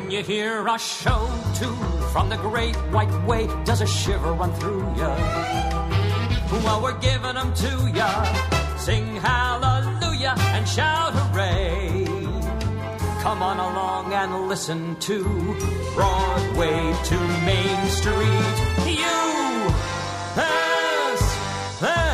When you hear a show tune from the Great White Way, does a shiver run through ya? Well, we're giving them to ya. Sing hallelujah and shout hooray. Come on along and listen to Broadway to Main Street. USA.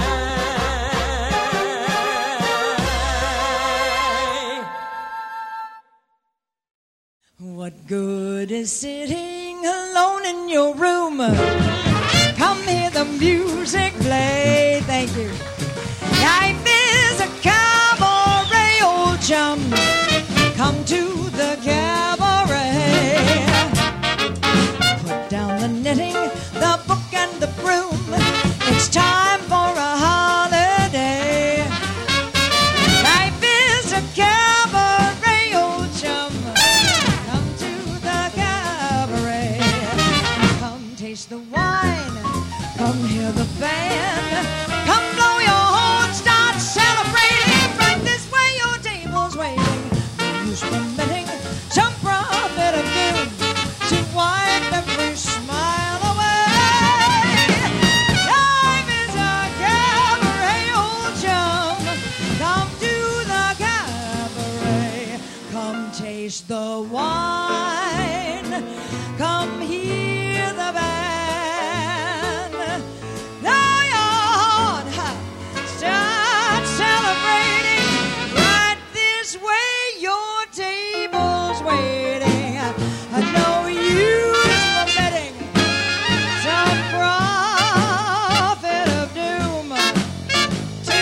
What good is sitting alone in your room? Come hear the music play. Thank you. Life is a cabaret, old chum. Come to the cabaret. Put down the knitting, the book and the broom. It's time for a holiday. Life is a cabaret, old chum. Come to the cabaret. Come taste the wine. Come hear the band. Come blow your horn, start celebrating. Right this way, your table's waiting. No use permitting some prophet of doom to wipe every smile away. Life is a cabaret, old chum. Come to the cabaret. Come taste the wine. Come hear the band. Blow your horn, start celebrating. Right this way, your table's waiting. No use permitting some prophet of doom to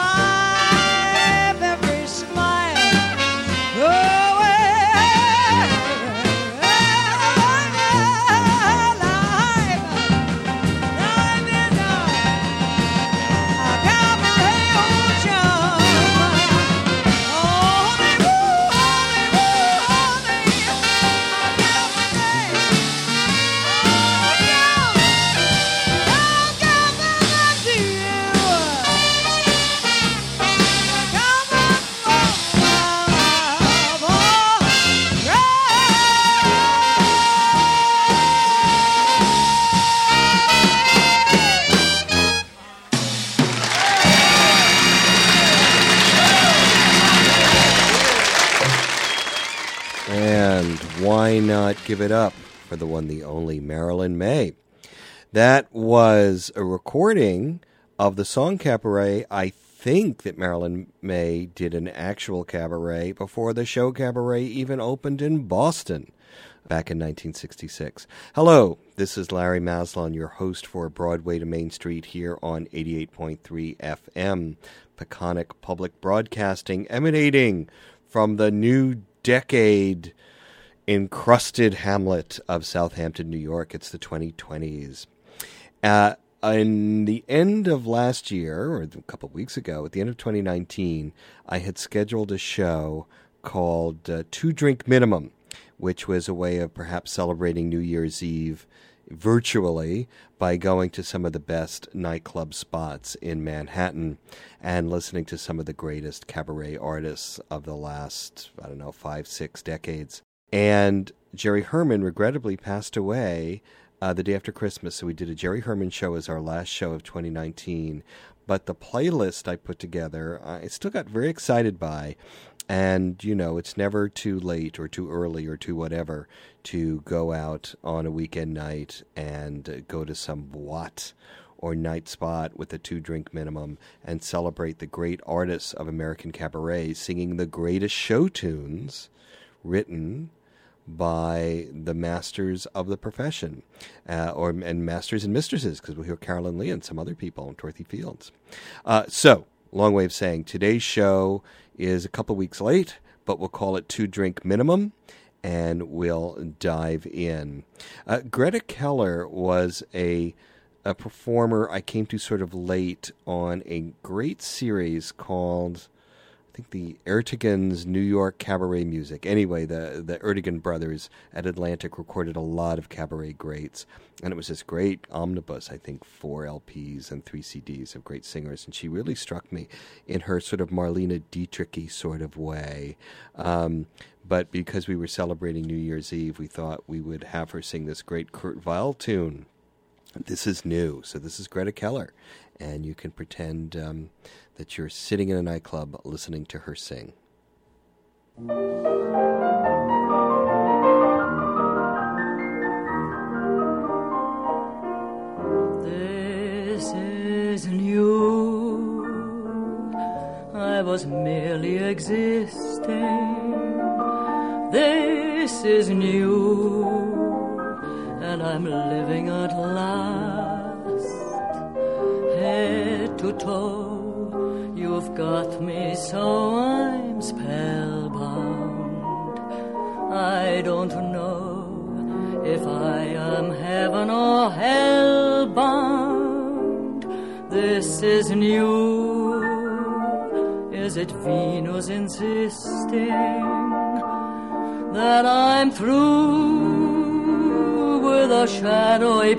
wipe every smile away. Life is a cabaret, old chum. Only woo, only a cabaret. And why not give it up for the one, the only Marilyn May? That was a recording of the song Cabaret. I think that Marilyn May did an actual cabaret before the show Cabaret even opened in Boston back in 1966. Hello, this is Larry Maslon, your host for Broadway to Main Street here on 88.3 FM, Peconic Public Broadcasting, emanating from the new decade encrusted hamlet of Southampton, New York. It's the 2020s. In the end of last year, or a couple of weeks ago, at the end of 2019, I had scheduled a show called Two Drink Minimum, which was a way of perhaps celebrating New Year's Eve virtually by going to some of the best nightclub spots in Manhattan and listening to some of the greatest cabaret artists of the last, 5-6 decades. And Jerry Herman regrettably passed away the day after Christmas, so we did a Jerry Herman show as our last show of 2019. But the playlist I put together, I still got very excited by. And, it's never too late or too early or too whatever to go out on a weekend night and go to some boîte or night spot with a 2-drink minimum and celebrate the great artists of American cabaret singing the greatest show tunes written by the masters of the profession, and masters and mistresses, because we'll hear Carolyn Lee and some other people, and Dorothy Fields. So, long way of saying, today's show is a couple weeks late, but we'll call it 2-drink minimum, and we'll dive in. Greta Keller was a performer I came to sort of late on a great series called, I think the Ertegun's New York cabaret music. Anyway, the Ertegun brothers at Atlantic recorded a lot of cabaret greats, and it was this great omnibus, I think 4 LPs and 3 CDs of great singers, and she really struck me in her sort of Marlene Dietrich-y sort of way. But because we were celebrating New Year's Eve, we thought we would have her sing this great Kurt Weill tune. This is new, so this is Greta Keller, and you can pretend that you're sitting in a nightclub listening to her sing. This is new. I was merely existing. This is new, and I'm living at last. Head to toe, you've got me so I'm spellbound. I don't know if I am heaven or hell bound. This is new. Is it Venus insisting that I'm through with a shadowy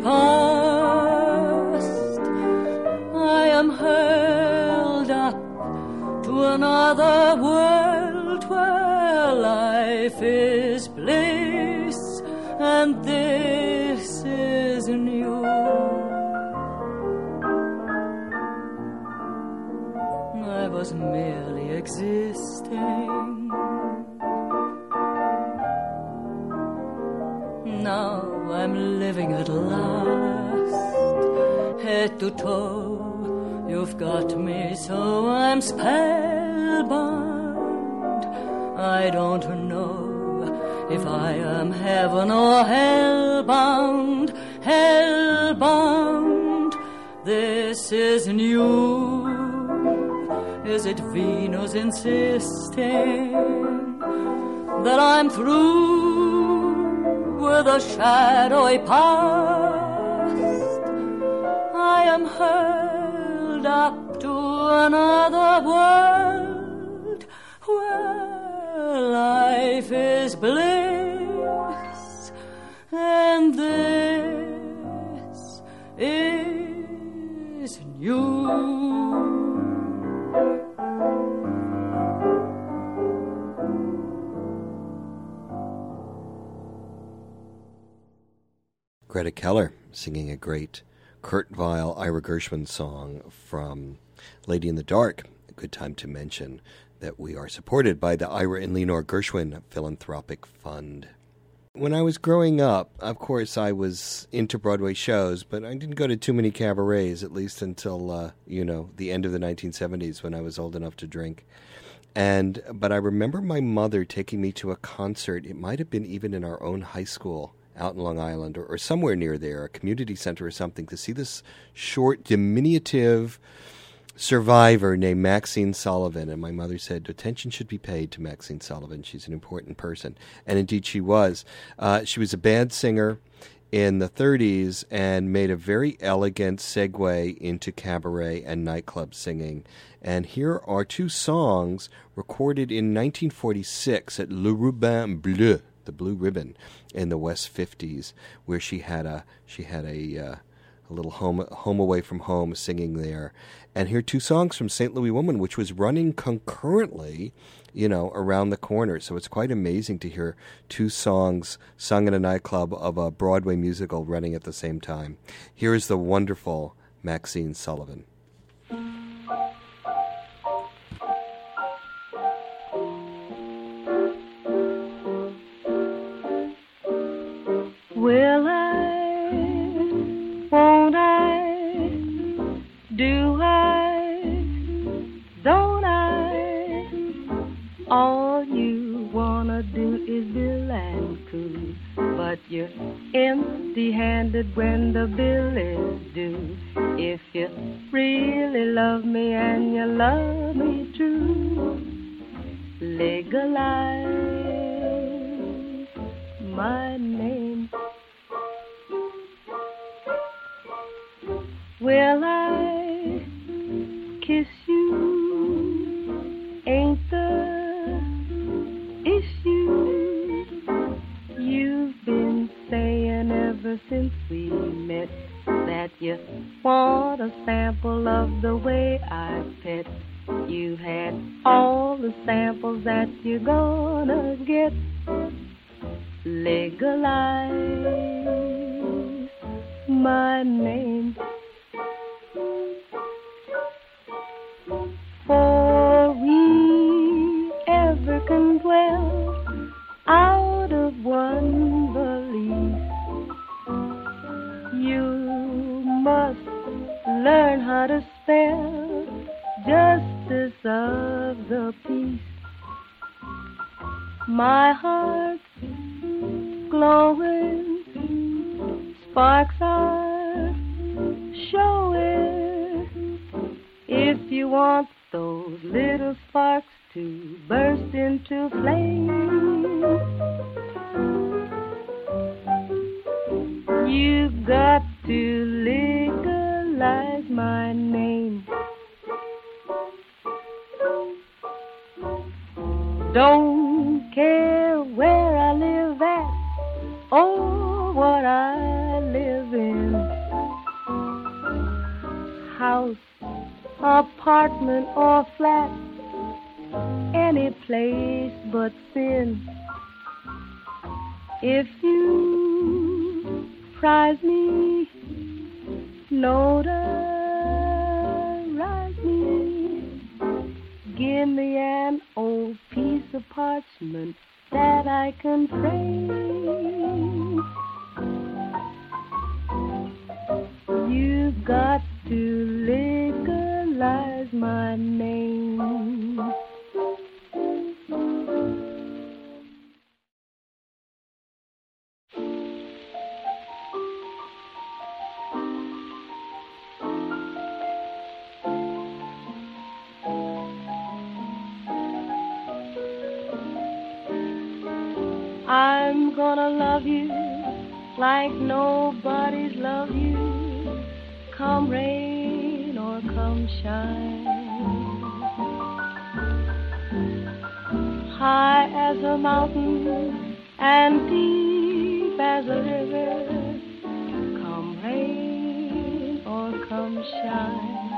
past? I am hurled up to another world where life is bliss, and this is new. I was merely existing. Now I'm living at last, head to toe, you've got me so I'm spellbound. I don't know if I am heaven or hellbound, hellbound. This is new. Is it Venus insisting that I'm through with a shadowy past? I am hurled up to another world where life is bliss, and this is new. Greta Keller singing a great Kurt Weill, Ira Gershwin song from Lady in the Dark. A good time to mention that we are supported by the Ira and Lenore Gershwin Philanthropic Fund. When I was growing up, of course, I was into Broadway shows, but I didn't go to too many cabarets, at least until, the end of the 1970s when I was old enough to drink. But I remember my mother taking me to a concert. It might have been even in our own high school out in Long Island or somewhere near there, a community center or something, to see this short, diminutive survivor named Maxine Sullivan. And my mother said, attention should be paid to Maxine Sullivan. She's an important person. And indeed she was. She was a bad singer in the 30s and made a very elegant segue into cabaret and nightclub singing. And here are two songs recorded in 1946 at Le Ruban Bleu, the Blue Ribbon, in the West 50s, where she had a little home away from home singing there. And here are two songs from St. Louis Woman, which was running concurrently, around the corner. So it's quite amazing to hear two songs sung in a nightclub of a Broadway musical running at the same time. Here is the wonderful Maxine Sullivan. Will I, won't I, do I, don't I? All you wanna do is bill and coo, but you're empty-handed when the bill is due. If you really love me and you love me true, legalize my name. Will I kiss you? Ain't the all the samples that you're gonna get. Legalize my name. For we ever can dwell out of one belief. You must learn how to spell justice of the peace. My heart's glowing, sparks are showing. If you want those little sparks to burst into flame, you've got to legalize my name. Don't care where I live at or what I live in. House, apartment or flat, any place but sin. If you prize me, notarize me, give me an old piece of parchment that I can frame. You've got to legalize my name. I'm gonna love you like nobody's loved you, come rain or come shine. High as a mountain and deep as a river, come rain or come shine.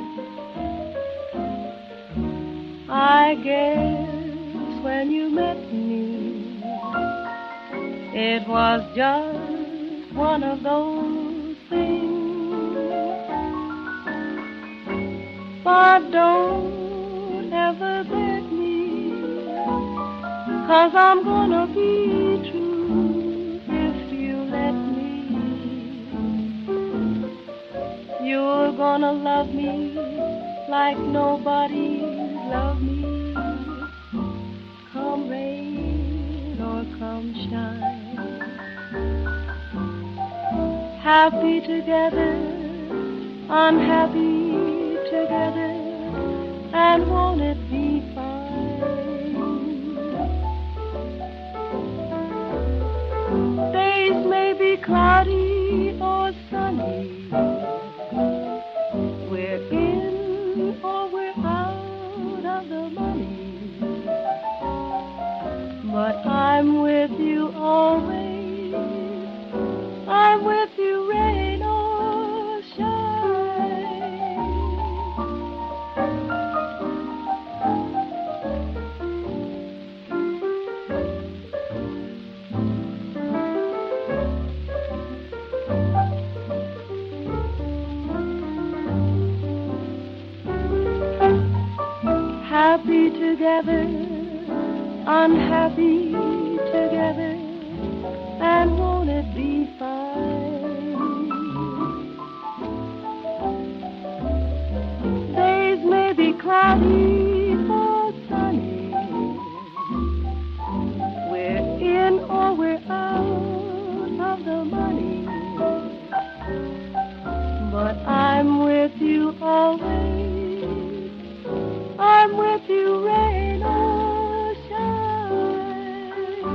I guess when you met me, it was just one of those things. But don't ever beg me, 'cause I'm gonna be true if you let me. You're gonna love me like nobody's loved me, come rain or come shine. Happy together, unhappy together, and won't it be fine? Days may be cloudy or sunny, we're in or we're out of the money, but I'm with you always. I'm with you, rain or shine. Happy together, unhappy together, and won't it be fine? Days may be cloudy or sunny, we're in or we're out of the money, but I'm with you always. I'm with you, rain or shine.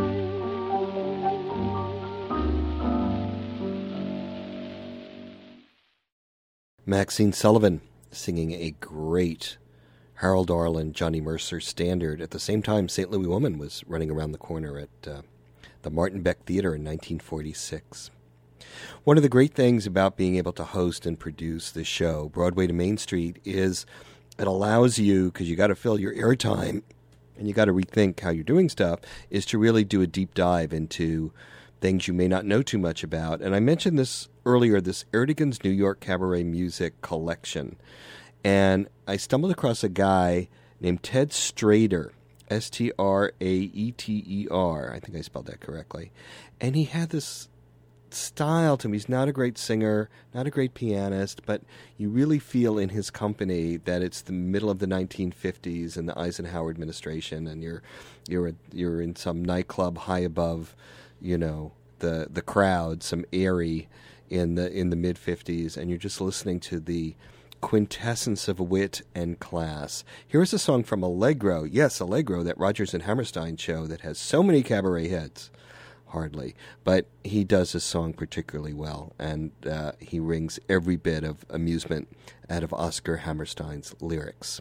Maxine Sullivan singing a great Harold Arlen, Johnny Mercer standard. At the same time, St. Louis Woman was running around the corner at the Martin Beck Theater in 1946. One of the great things about being able to host and produce this show, Broadway to Main Street, is it allows you, because you got to fill your airtime and you got to rethink how you're doing stuff, is to really do a deep dive into things you may not know too much about. And I mentioned this earlier, this Ertegun's New York Cabaret Music Collection. And I stumbled across a guy named Ted Strater, Straeter. I think I spelled that correctly. And he had this style to him. He's not a great singer, not a great pianist, but you really feel in his company that it's the middle of the 1950s and the Eisenhower administration, and you're in some nightclub high above, the crowd, some airy in the mid 50s, and you're just listening to the quintessence of wit and class. Here's a song from Allegro. Yes, Allegro, that Rodgers and Hammerstein show that has so many cabaret hits. Hardly. But he does this song particularly well, and he wrings every bit of amusement out of Oscar Hammerstein's lyrics.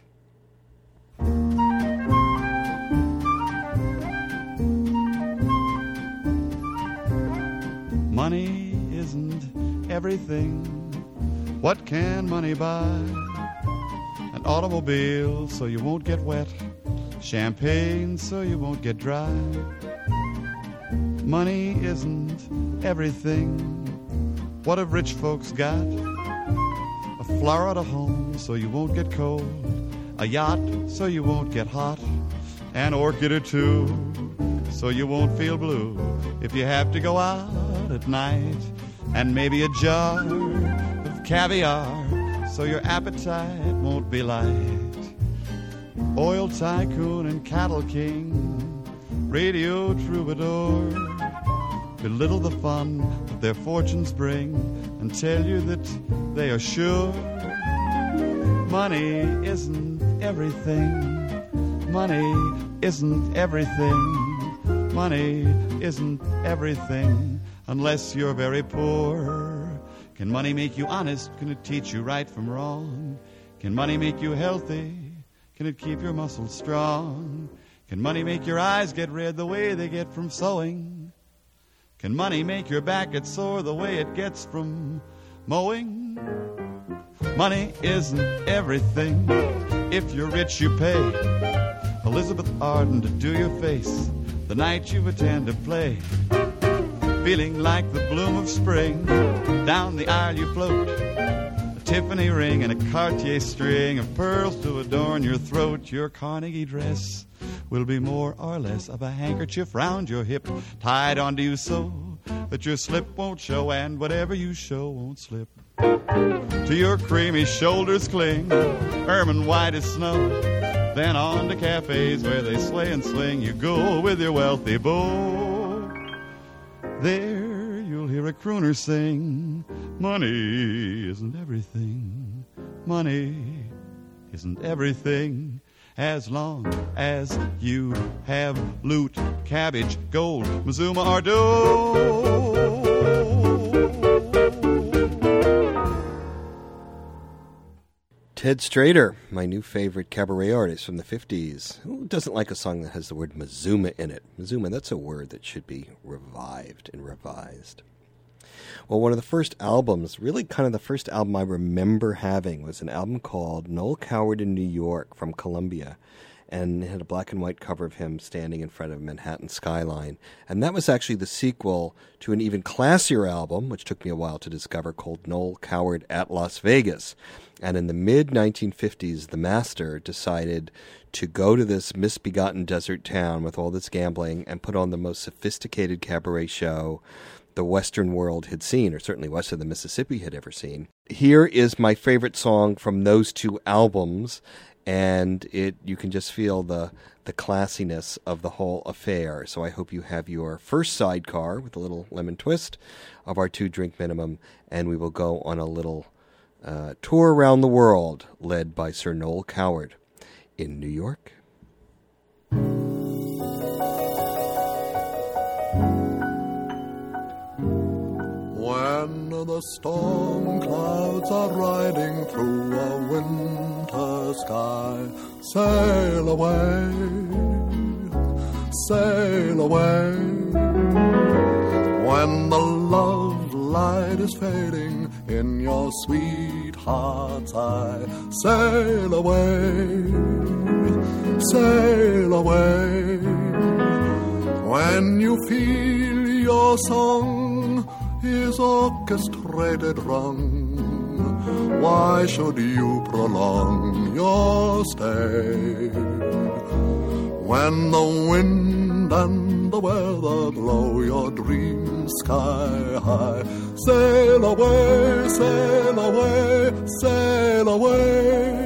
Money isn't everything. What can money buy? An automobile so you won't get wet, champagne so you won't get dry. Money isn't everything. What have rich folks got? A Florida home so you won't get cold, a yacht so you won't get hot, an orchid or two so you won't feel blue if you have to go out at night, and maybe a jar of caviar so your appetite won't be light. Oil tycoon and cattle king, radio troubadour, belittle the fun that their fortunes bring and tell you that they are sure. Money isn't everything. Money isn't everything. Money isn't everything unless you're very poor. Can money make you honest? Can it teach you right from wrong? Can money make you healthy? Can it keep your muscles strong? Can money make your eyes get red the way they get from sewing? Can money make your back get sore the way it gets from mowing? Money isn't everything. If you're rich, you pay Elizabeth Arden to do your face the night you attend a play. Feeling like the bloom of spring, down the aisle you float, a Tiffany ring and a Cartier string of pearls to adorn your throat. Your Carnegie dress will be more or less of a handkerchief round your hip, tied onto you so that your slip won't show, and whatever you show won't slip. To your creamy shoulders cling ermine white as snow, then on to cafes where they sway and swing you go with your wealthy beau. There you'll hear a crooner sing, money isn't everything. Money isn't everything. As long as you have loot, cabbage, gold, Mazuma, or dough. Ted Strater, my new favorite cabaret artist from the 50s. Who doesn't like a song that has the word Mazuma in it? Mazuma, that's a word that should be revived and revised. Well, one of the first albums, really kind of the first album I remember having, was an album called Noel Coward in New York from Columbia. And it had a black and white cover of him standing in front of Manhattan skyline. And that was actually the sequel to an even classier album, which took me a while to discover, called Noel Coward at Las Vegas. And in the mid-1950s, the master decided to go to this misbegotten desert town with all this gambling and put on the most sophisticated cabaret show the Western world had seen, or certainly west of the Mississippi had ever seen. Here is my favorite song from those two albums, and you can just feel the classiness of the whole affair. So I hope you have your first sidecar with a little lemon twist of our 2-drink minimum, and we will go on a little tour around the world led by Sir Noel Coward in New York. When the storm clouds are riding through a winter sky, sail away, sail away. When the love light is fading in your sweetheart's eye. Sail away, sail away. When you feel your song is orchestrated wrong, why should you prolong your stay? When the wind and the weather blow your dreams sky high, sail away, sail away, sail away.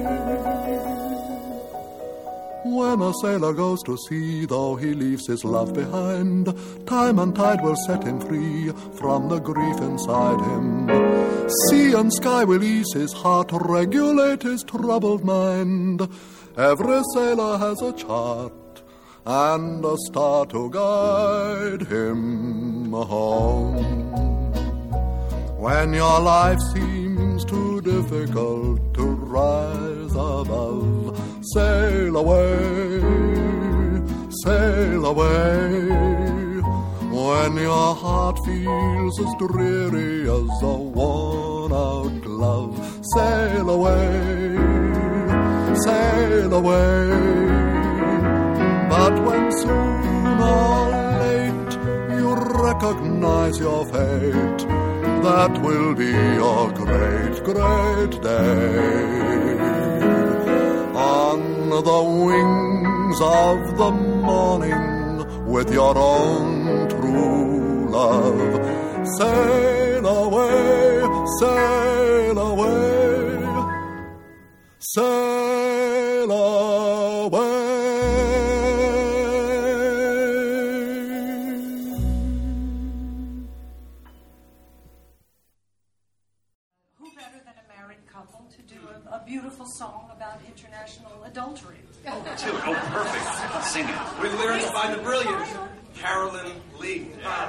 When a sailor goes to sea, though he leaves his love behind, time and tide will set him free from the grief inside him. Sea and sky will ease his heart, regulate his troubled mind. Every sailor has a chart and a star to guide him home. When your life seems too difficult to rise above, sail away, sail away. When your heart feels as dreary as a worn-out glove, sail away, sail away. But when soon or late you recognize your fate, that will be your great, great day. On the wings of the morning, with your own true love, sail away, sail away, sail away. A beautiful song about international adultery. Oh, perfect. Sing it. With lyrics by the brilliant Carolyn Lee.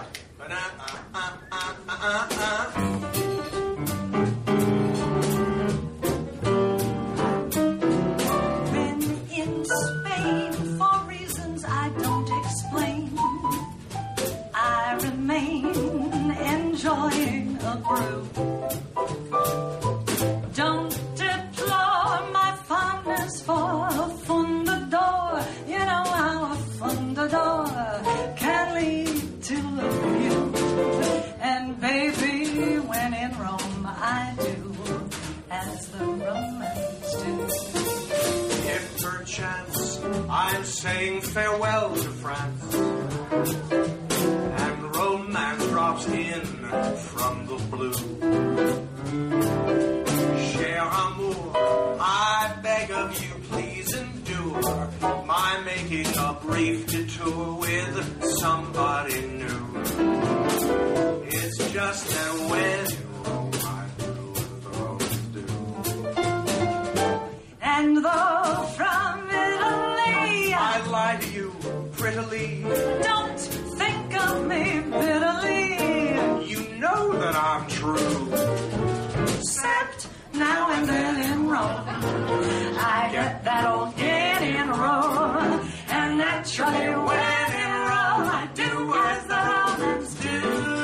When in Spain, for reasons I don't explain, I remain enjoying a brew. Don't deplore my fondness for a fundador. You know how a fundador can lead to a view. And baby, when in Rome, I do as the Romans do. If perchance I'm saying farewell to France, and romance drops in from the blue, cher amour, I beg of you, please endure my making a brief detour with somebody new. It's just that when you roam, I do as the Romans do. And though from Italy I lie to you prettily, don't think of me bitterly. You know that I'm true. Except now and then in Rome, I get that old get in roll. And naturally when in Rome, I do as the Romans do.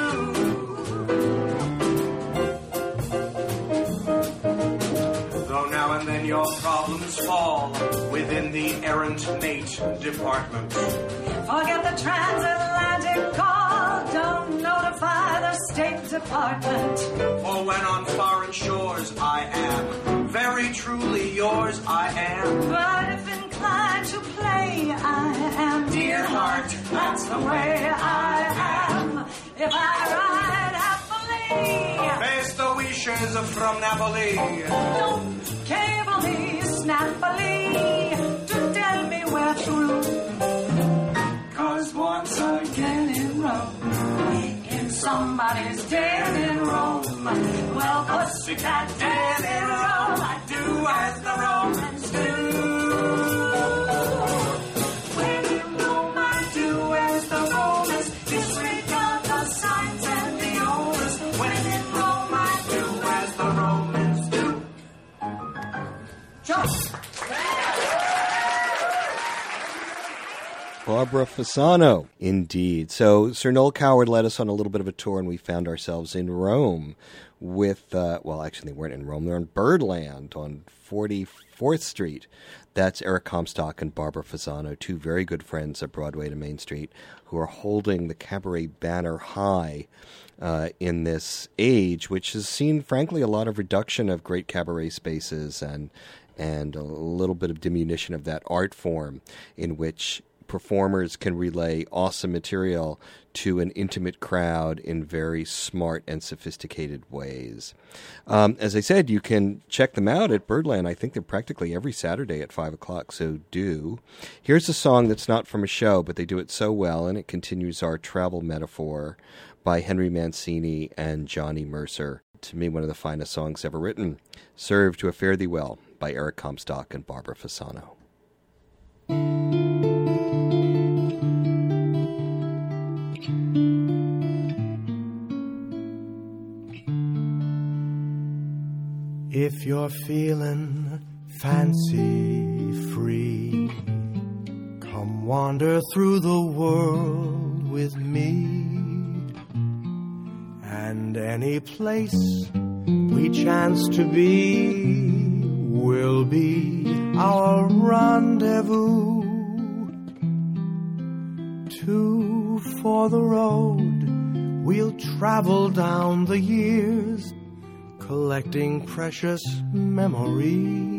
Though now and then your problems fall within the errant mate department. Forget the transatlantic call, don't notify the State Department. For when on foreign shores I am, very truly yours I am. But if inclined to play, I am. Dear heart, that's the way I am. If I ride happily, Face the wishes from Napoli. don't cable me snappily to tell me we're through. 'Cause once again in Rome, in somebody's dead in Rome. Well, pussycat dead in Rome, I do as the Romans do. When in Rome, I do as the Romans, disregard the signs and the orders. When in Rome, I do as the Romans do. Jump! Barbara Fasano, indeed. So Sir Noel Coward led us on a little bit of a tour, and we found ourselves in Rome with, well, actually they weren't in Rome, they were in Birdland on 44th Street. That's Eric Comstock and Barbara Fasano, two very good friends at Broadway to Main Street, who are holding the cabaret banner high in this age, which has seen, frankly, a lot of reduction of great cabaret spaces and a little bit of diminution of that art form in which performers can relay awesome material to an intimate crowd in very smart and sophisticated ways. As I said, you can check them out at Birdland. I think they're practically every Saturday at 5 o'clock, so do. Here's a song that's not from a show, but they do it so well, and it continues our travel metaphor by Henry Mancini and Johnny Mercer. To me, one of the finest songs ever written. Serve to a Fare Thee Well by Eric Comstock and Barbara Fasano. If you're feeling fancy free, come wander through the world with me. And any place we chance to be will be our rendezvous. Two for the road, we'll travel down the years, collecting precious memories,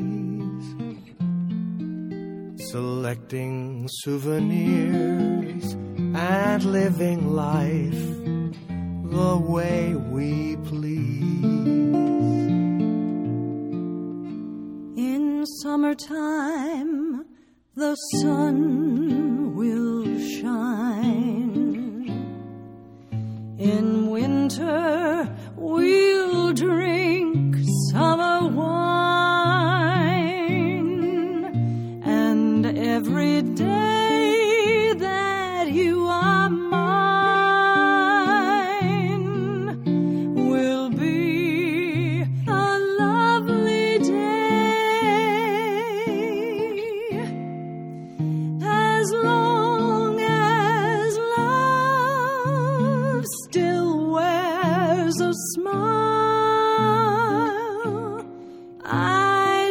selecting souvenirs, and living life the way we please. In summertime, the sun will shine. In winter, we'll drink summer wine. And every day that you are mine will be a lovely day, as long as love still wears a smile. I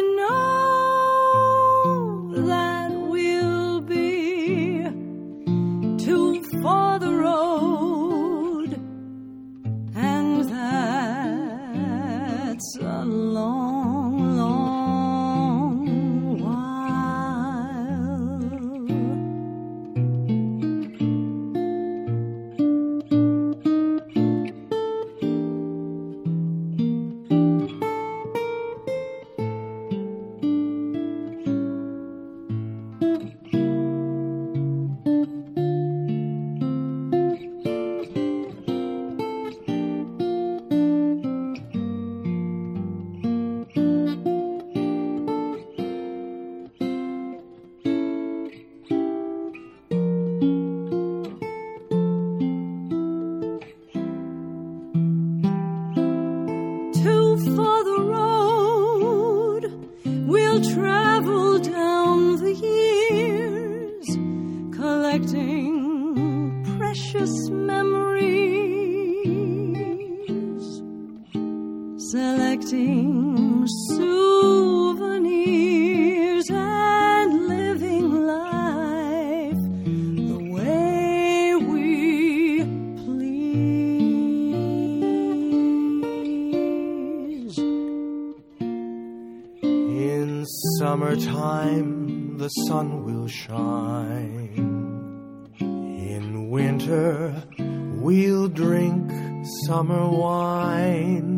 know that we'll be two for the road, and that's a long, long while. Two for the road, we'll travel down the years, collecting precious memories, selecting souvenirs, and living life the way we please. In summertime, the sun will shine. In winter, we'll drink summer wine.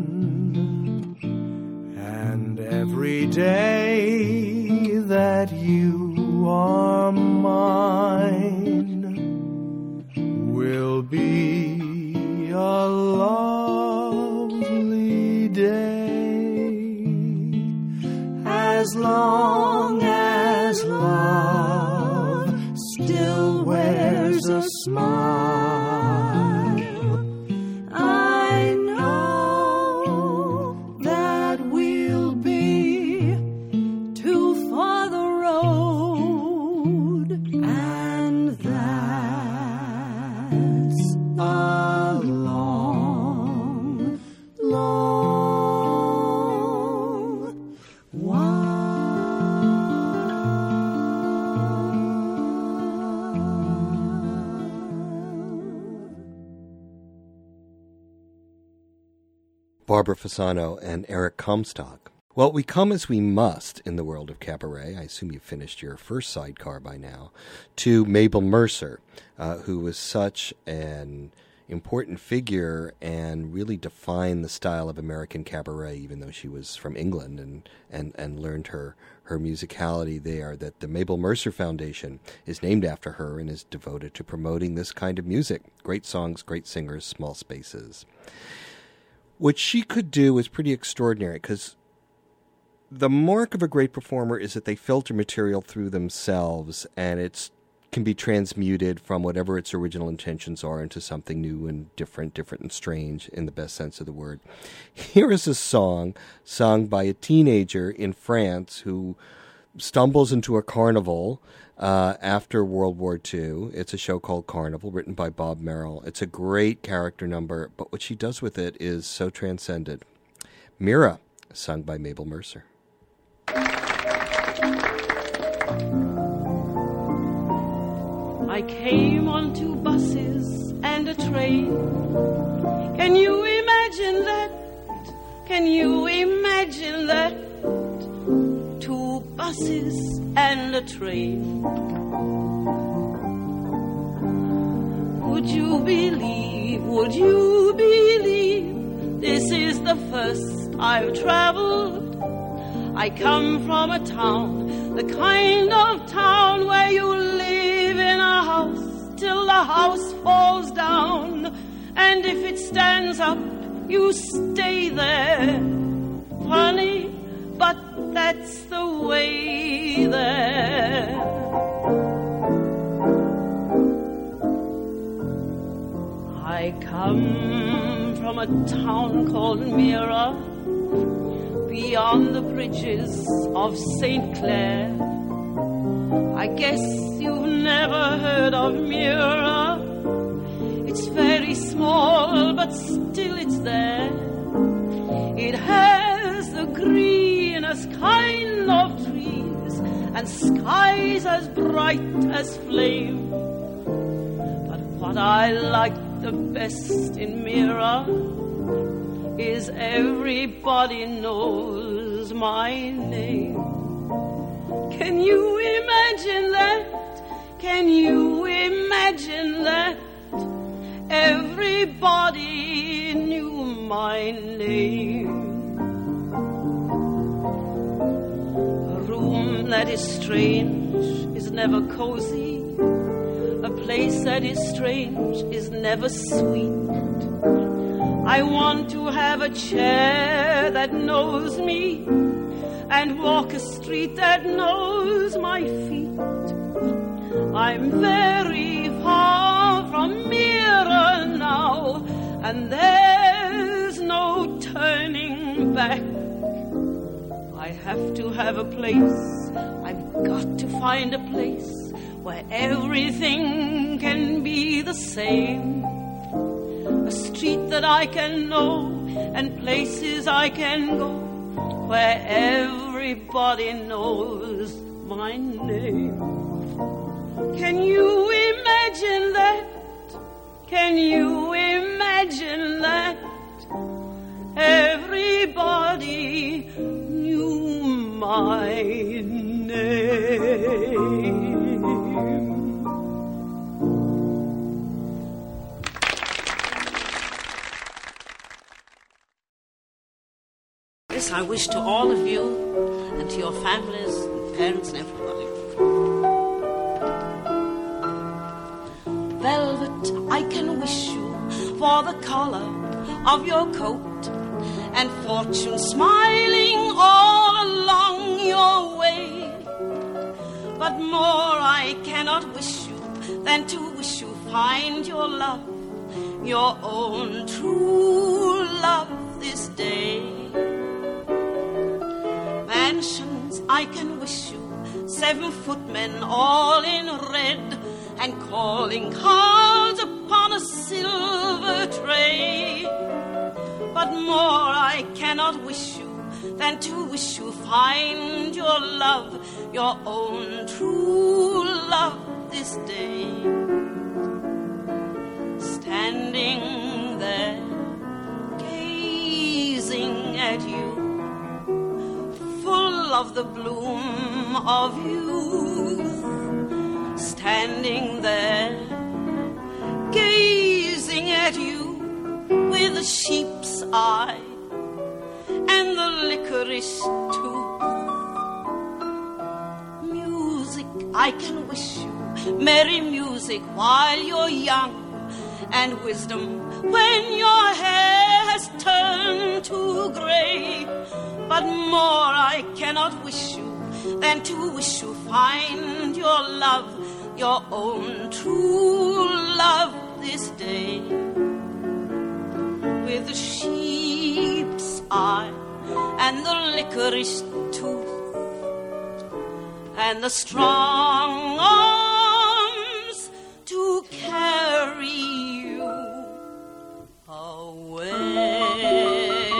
And every day that you are mine will be a lovely day, as long as love still wears a smile. I know that we'll be two for the road, and Barbara Fasano and Eric Comstock. Well, we come as we must in the world of cabaret. I assume you've finished your first sidecar by now. To Mabel Mercer, who was such an important figure and really defined the style of American cabaret, even though she was from England and learned her musicality there, that the Mabel Mercer Foundation is named after her and is devoted to promoting this kind of music. Great songs, great singers, small spaces. What she could do is pretty extraordinary, because the mark of a great performer is that they filter material through themselves, and it can be transmuted from whatever its original intentions are into something new and different and strange in the best sense of the word. Here is a song sung by a teenager in France who stumbles into a carnival after World War II. It's a show called Carnival, written by Bob Merrill. It's a great character number, but what she does with it is so transcendent. Mira, sung by Mabel Mercer. I came on 2 buses and a train. Can you imagine that? Can you imagine that? 2 buses and a train. Would you believe this is the first I've traveled? I come from a town, the kind of town where you live in a house till the house falls down, and if it stands up, you stay there. Funny, but that's the way there. I come from a town called Mira, beyond the bridges of St. Clair. I guess you've never heard of Mira. It's very small, but still it's there. It has the greenest kind of trees and skies as bright as flame. But what I like the best in Mira is everybody knows my name. Can you imagine that? Can you imagine that? Everybody knew my name. A room that is strange is never cozy. A place that is strange is never sweet. I want to have a chair that knows me and walk a street that knows my feet. I'm very far from Mira now, and there's no turning back. I have to have a place, I've got to find a place where everything can be the same. A street that I can know and places I can go where everybody knows my name. Can you imagine that? Can you imagine that? Everybody knew my name. This I wish to all of you and to your families and parents and everybody. Velvet, I can wish you for the color of your coat and fortune smiling all along your way. But more I cannot wish you than to wish you find your love, your own true love this day. Mansions I can wish you, 7 footmen all in red, and calling cards upon a silver tray. But more I cannot wish you than to wish you find your love, your own true love this day. Standing there, gazing the bloom of youth, standing there, gazing at you with a sheep's eye and the licorice tooth. Music, I can wish you merry music while you're young, and wisdom when your hair has turned to gray. But more I cannot wish you than to wish you find your love, your own true love this day. With the sheep's eye and the licorice tooth and the strong arms to carry you away.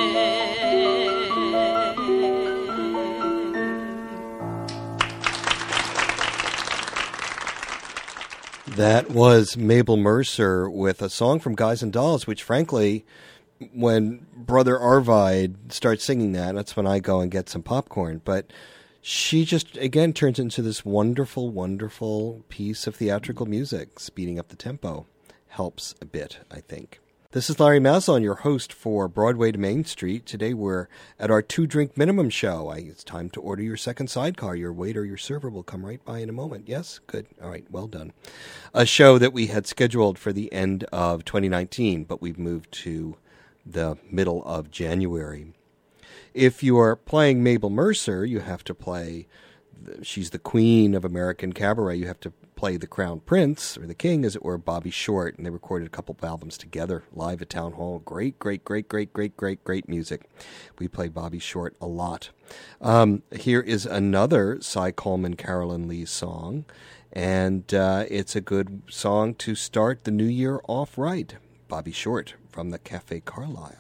That was Mabel Mercer with a song from Guys and Dolls, which frankly, when Brother Arvide starts singing that, that's when I go and get some popcorn. But she just, again, turns into this wonderful, wonderful piece of theatrical music. Speeding up the tempo helps a bit, I think. This is Larry Maslon, your host for Broadway to Main Street. Today we're at our 2-drink minimum show. It's time to order your second sidecar. Your waiter, your server will come right by in a moment. Yes? Good. All right. Well done. A show that we had scheduled for the end of 2019, but we've moved to the middle of January. If you are playing Mabel Mercer, you have to play, she's the queen of American cabaret. You have to play the Crown Prince, or the King, as it were, Bobby Short, and they recorded a couple of albums together live at Town Hall. Great music. We play Bobby Short a lot. Here is another Cy Coleman, Carolyn Lee song, and it's a good song to start the new year off right. Bobby Short from the Cafe Carlisle.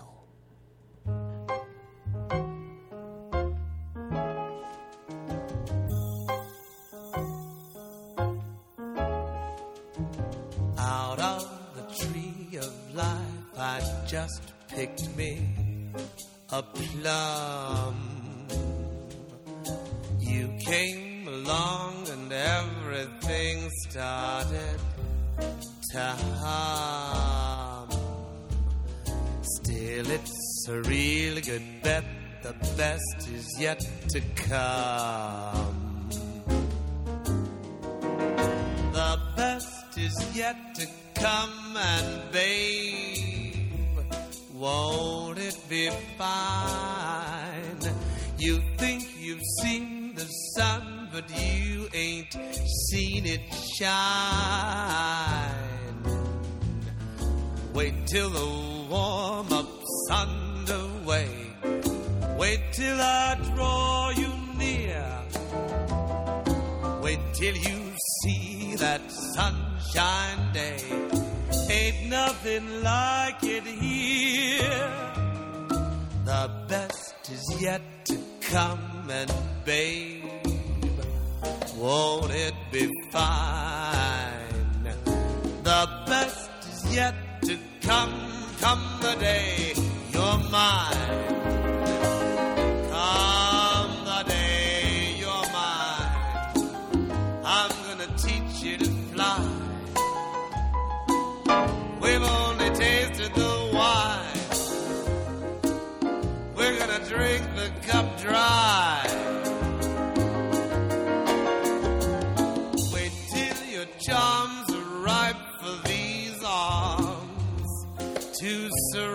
Out of the tree of life I just picked me a plum. You came along and everything started to hum. Still it's a really good bet, the best is yet to come. The best is yet to come, and babe, won't it be fine? You think you've seen the sun, but you ain't seen it shine. Wait till the warm-up's underway. Wait till I draw you near. Wait till you see that sunshine day. Ain't nothing like it here. The best is yet to come, and babe, won't it be fine? The best is yet to come the day you're mine. Come the day you're mine. I'm gonna teach you to fly. We've only tasted the wine. We're gonna drink the cup dry. Wait till your charms are ripe for these arms to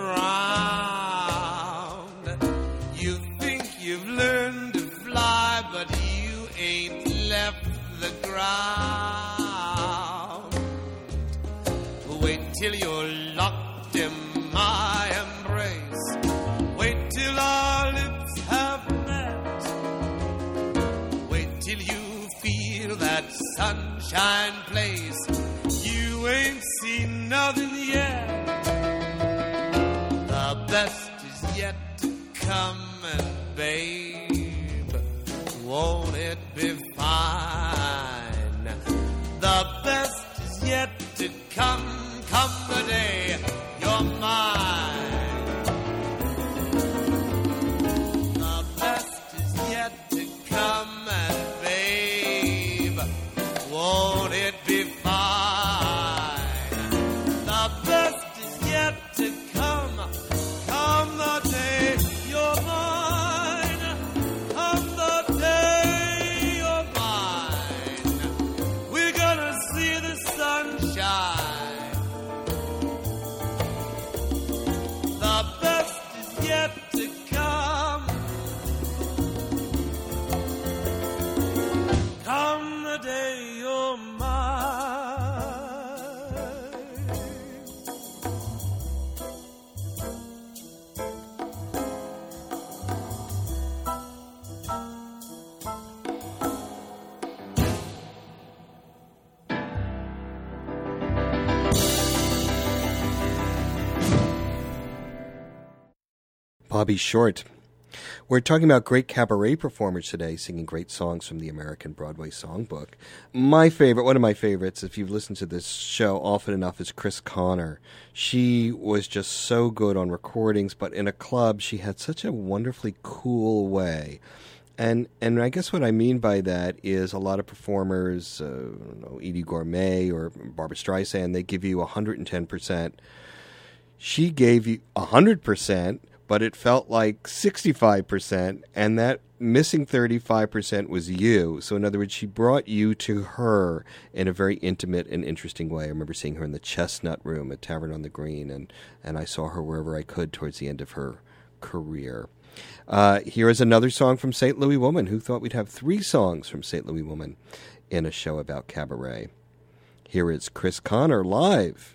surround. You think you've learned to fly, but you ain't left the ground. Wait till you're locked in my embrace. Wait till our lips have met. Wait till you feel that sunshine place. You ain't seen nothing yet. The best is yet to come, and babe, won't it be fine? The best is yet to come the day you're mine. The best is yet to come. jive. The best is yet to come. Come the day you're mine. Bobby Short. We're talking about great cabaret performers today, singing great songs from the American Broadway Songbook. My favorite, one of my favorites, if you've listened to this show often enough, is Chris Connor. She was just so good on recordings, but in a club, she had such a wonderfully cool way. And I guess what I mean by that is a lot of performers, I don't know, Edie Gourmet or Barbra Streisand, they give you 110%. She gave you 100%. But it felt like 65%, and that missing 35% was you. So in other words, she brought you to her in a very intimate and interesting way. I remember seeing her in the Chestnut Room at Tavern on the Green, and I saw her wherever I could towards the end of her career. Here is another song from St. Louis Woman. Who thought we'd have 3 songs from St. Louis Woman in a show about cabaret? Here is Chris Connor live.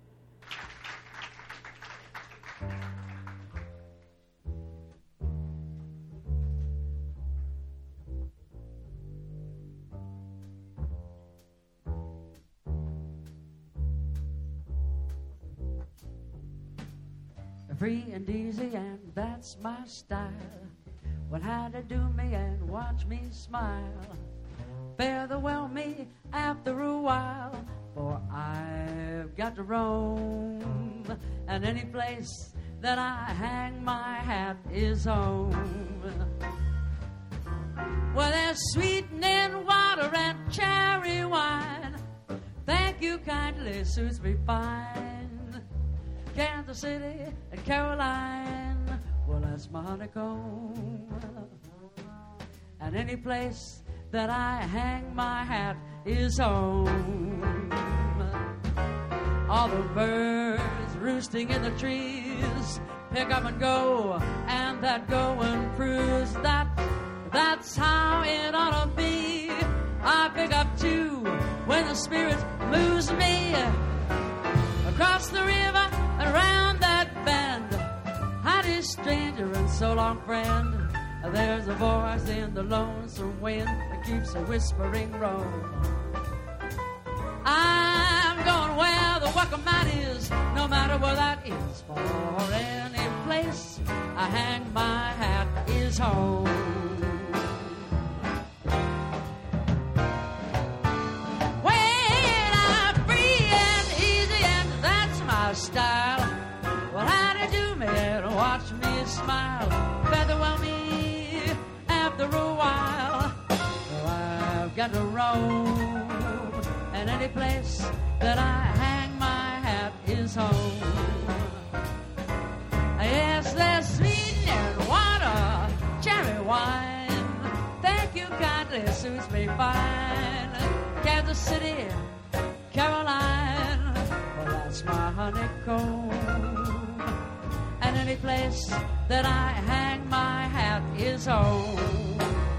Free and easy, and that's my style. What had to do me and watch me smile. Fare the well me after a while, for I've got to roam. And any place that I hang my hat is home. Well, there's sweetening water and cherry wine. Thank you kindly, suits me fine. Kansas City and Caroline, well, that's my honeycomb. And any place that I hang my hat is home. All the birds roosting in the trees pick up and go, and that going proves that's how it ought to be. I pick up too when the spirit moves me across the river, around that bend. Howdy, stranger, and so long, friend. There's a voice in the lonesome wind that keeps a whispering roam. I'm going where the welcome mat is, no matter where that is. For any place I hang my hat is home. Style. Well, how to do me and watch me smile. Feather well me after a while. Well, I've got to roam, and any place that I hang my hat is home. Yes, there's sweetening water, cherry wine. Thank you kindly, suits me fine. Kansas City, Caroline, that's my honeycomb. And any place that I hang my hat is home.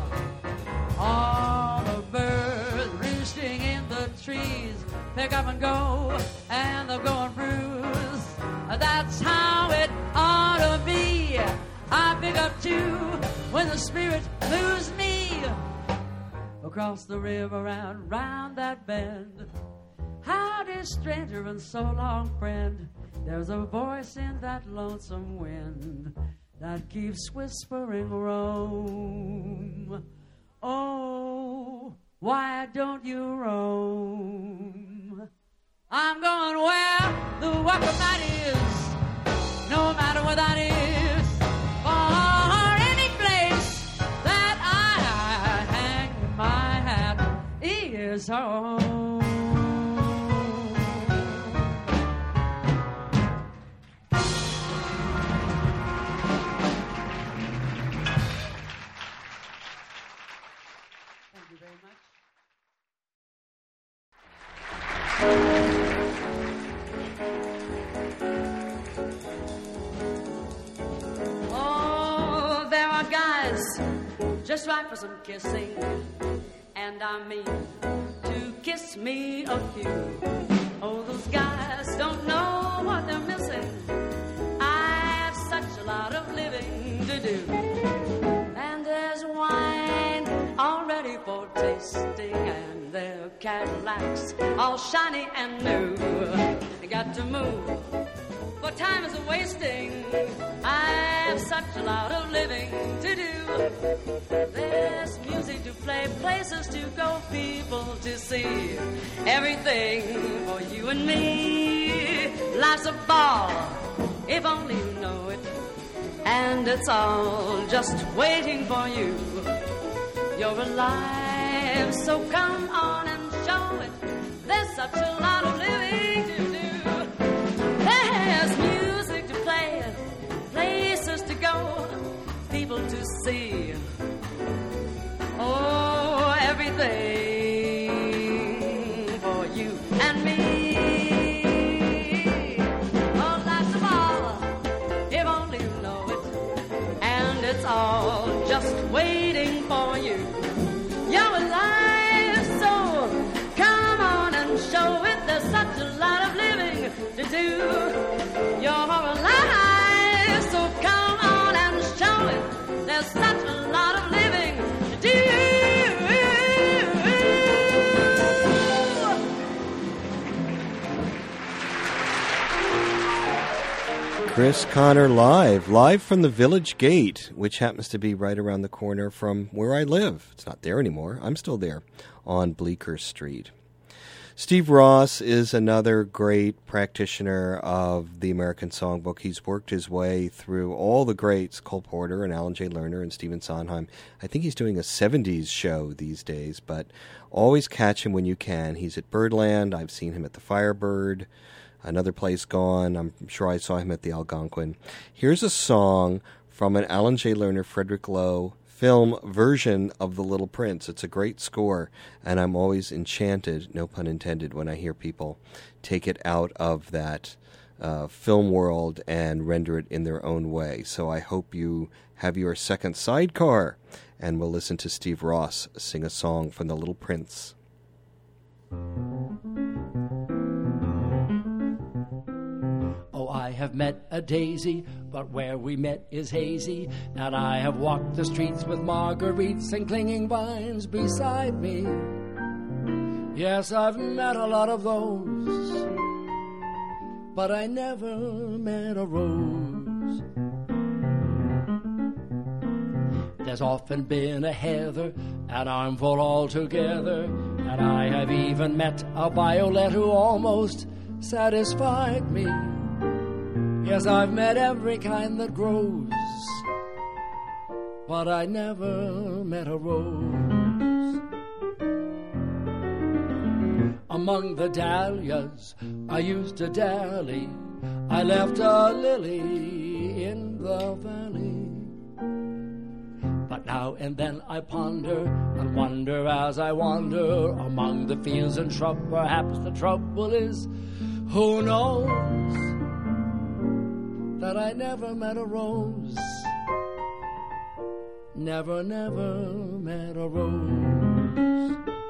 All the birds roosting in the trees pick up and go, and they're going bruise. That's how it ought to be. I pick up too when the spirit moves me across the river and round that bend. Howdy, stranger, and so long, friend. There's a voice in that lonesome wind that keeps whispering roam. Oh, why don't you roam? I'm going where the welcome mat is, no matter where that is. For any place that I hang my hat is home. Thank you very much. just right for some kissing. And I mean to kiss me a few. Oh, those guys don't know what they're missing. I have such a lot of living to do. And there's wine all ready for tasting, and their Cadillacs all shiny and new. I got to move, but time is a-wasting. I have such a lot of living to do. There's music to play, places to go, people to see. Everything for you and me. Life's a ball, if only you know it. And it's all just waiting for you. You're alive, so come on and show it. There's such a lot of living to do. There's music to play, places to go, people to see. Oh, everything for you and me. Oh, life's a ball, if only you know it. And it's all just waiting for you. You're alive, so come on and show it. There's such a lot of living to do. You're alive, so come on and show it. There's such a lot of living to do. Chris Connor live from the Village Gate, which happens to be right around the corner from where I live. It's not there anymore. I'm still there on Bleecker Street. Steve Ross is another great practitioner of the American Songbook. He's worked his way through all the greats, Cole Porter and Alan J. Lerner and Stephen Sondheim. I think he's doing a 70s show these days, but always catch him when you can. He's at Birdland. I've seen him at the Firebird. Another Place Gone. I'm sure I saw him at the Algonquin. Here's a song from an Alan J. Lerner, Frederick Lowe film version of The Little Prince. It's a great score, and I'm always enchanted, no pun intended, when I hear people take it out of that film world and render it in their own way. So I hope you have your second sidecar, and we'll listen to Steve Ross sing a song from The Little Prince. I have met a daisy, but where we met is hazy, and I have walked the streets with marguerites and clinging vines beside me. Yes, I've met a lot of those, but I never met a rose. There's often been a heather, an armful altogether, and I have even met a violet who almost satisfied me. Yes, I've met every kind that grows, but I never met a rose. Among the dahlias I used to dally, I left a lily in the valley. But now and then I ponder and wonder as I wander among the fields and shrub. Perhaps the trouble is, who knows, that I never met a rose. Never met a rose.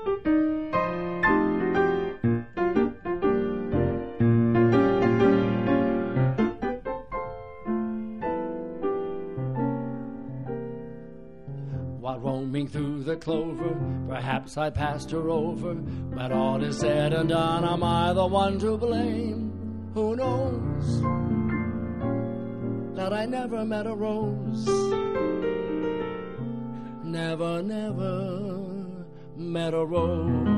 While roaming through the clover, perhaps I passed her over. When all is said and done, am I the one to blame? Who knows that I never met a rose. Never met a rose.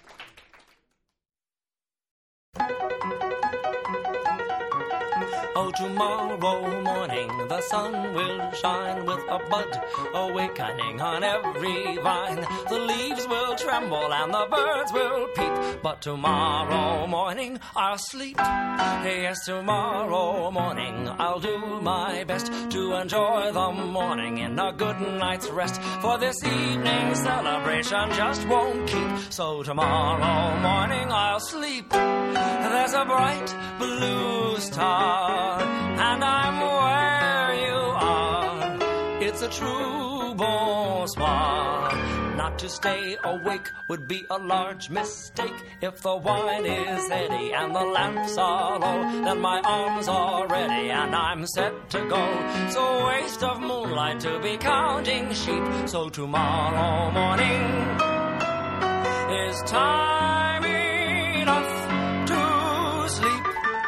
Oh, So tomorrow morning the sun will shine with a bud awakening on every vine. The leaves will tremble and the birds will peep, but tomorrow morning I'll sleep. Yes, tomorrow morning I'll do my best to enjoy the morning in a good night's rest, for this evening's celebration just won't keep. So tomorrow morning I'll sleep. There's a bright blue star, and I'm where you are. It's a true bonsoir. Not to stay awake would be a large mistake. If the wine is heady and the lamps are low, then my arms are ready and I'm set to go. So waste of moonlight to be counting sheep. So tomorrow morning is time enough to sleep.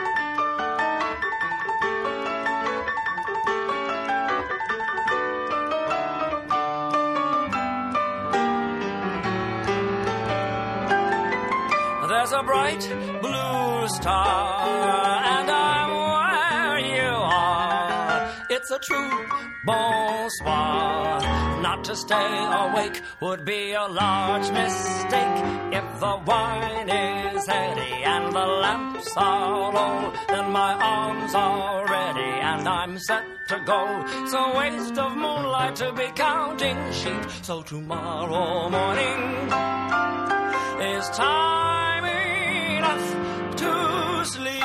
There's a bright blue star, and I'm where you are. It's a true bonsoir. Not to stay awake would be a large mistake. If the wine is heady and the lamps are low, then my arms are ready and I'm set to go. So waste of moonlight to be counting sheep. So tomorrow morning is time enough to sleep.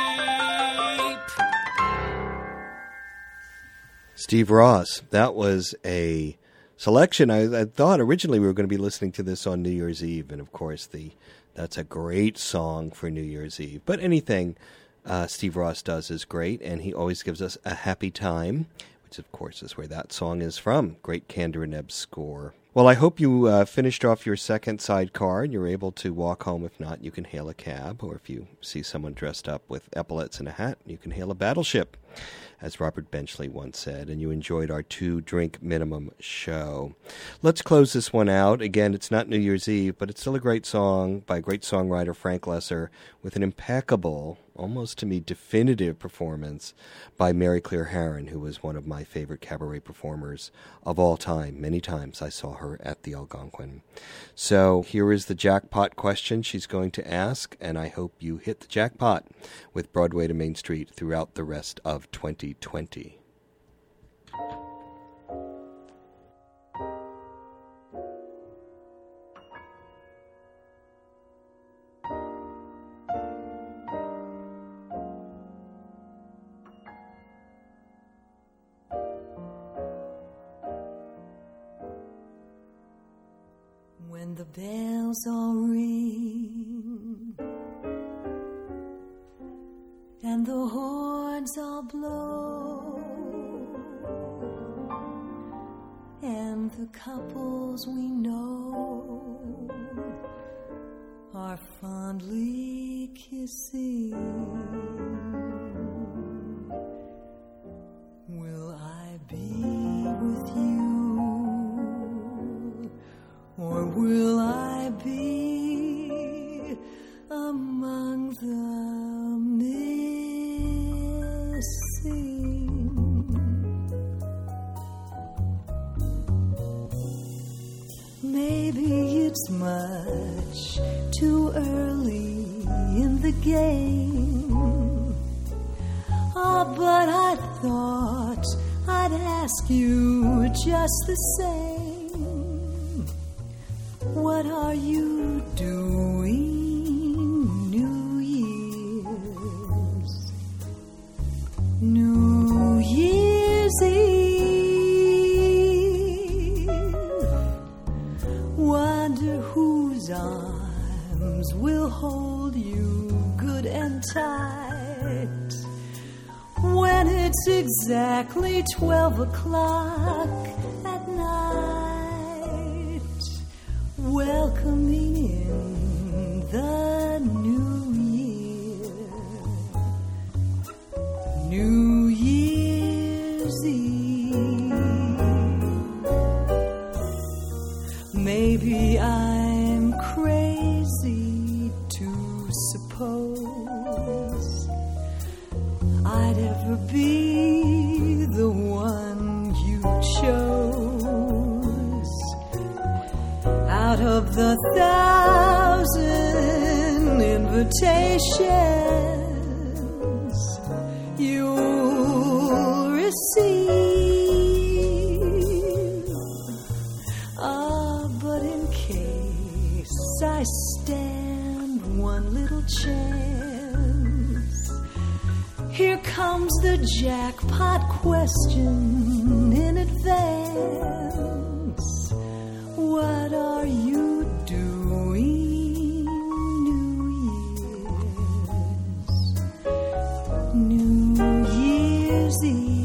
Steve Ross, that was a selection. I thought originally we were going to be listening to this on New Year's Eve, and of course that's a great song for New Year's Eve. But anything Steve Ross does is great, and he always gives us a happy time, which of course is where that song is from. Great Kander and Ebb score. Well, I hope you finished off your second sidecar and you're able to walk home. If not, you can hail a cab, or if you see someone dressed up with epaulets and a hat, you can hail a battleship, as Robert Benchley once said, and you enjoyed our 2-drink minimum show. Let's close this one out. Again, it's not New Year's Eve, but it's still a great song by great songwriter Frank Loesser, with an impeccable, almost to me definitive performance by Mary Claire Harron, who was one of my favorite cabaret performers of all time. Many times I saw her at the Algonquin. So here is the jackpot question she's going to ask, and I hope you hit the jackpot with Broadway to Main Street throughout the rest of 2020. When the bells all ring and the horns all blow and the couples we know are fondly kissing, will I be with you? Or will I be among the missing? Maybe it's much too early in the game. Oh, but I thought I'd ask you just the same. What are you doing New Year's? New Year's Eve. Wonder whose arms will hold you good and tight when it's exactly 12 o'clock at night. Welcoming in the new year, New Year's Eve. Maybe I'm crazy to suppose I'd ever be the one you chose. Out of the 1,000 invitations you'll receive. But in case I stand one little chance, here comes the jackpot question in advance. What are you doing New Year's Eve?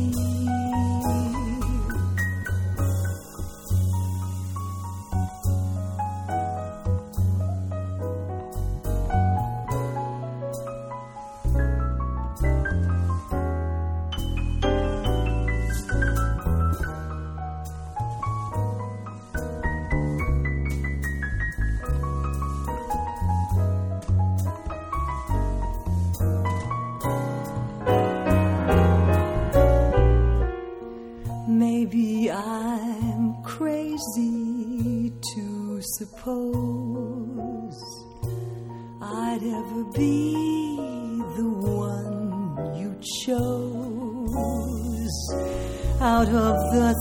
Maybe I'm crazy to suppose I'd ever be the one you chose. Out of the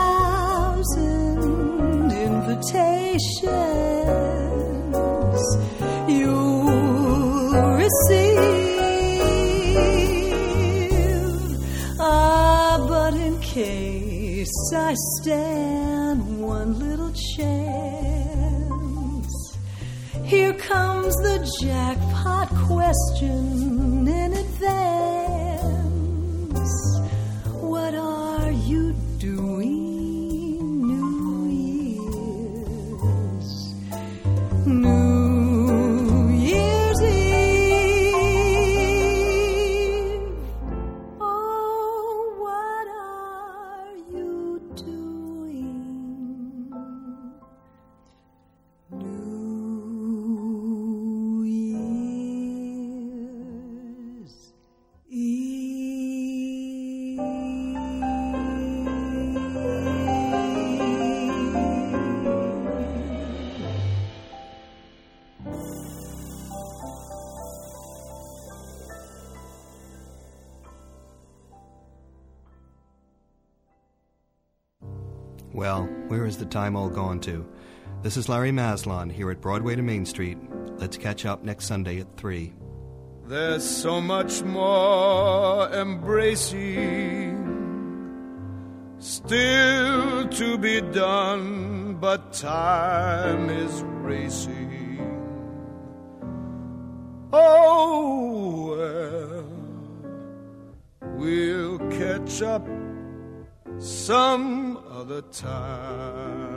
1,000 invitations you'll receive. But in case I stand one little chance, here comes the jackpot question in advance. What are you doing New Year's? New Year's Eve. Oh, what are you doing New Year's Eve? Well, where is the time all gone to? This is Larry Maslon here at Broadway to Main Street. Let's catch up next Sunday at 3. There's so much more embracing still to be done, but time is racing. Oh, well, we'll catch up some other time.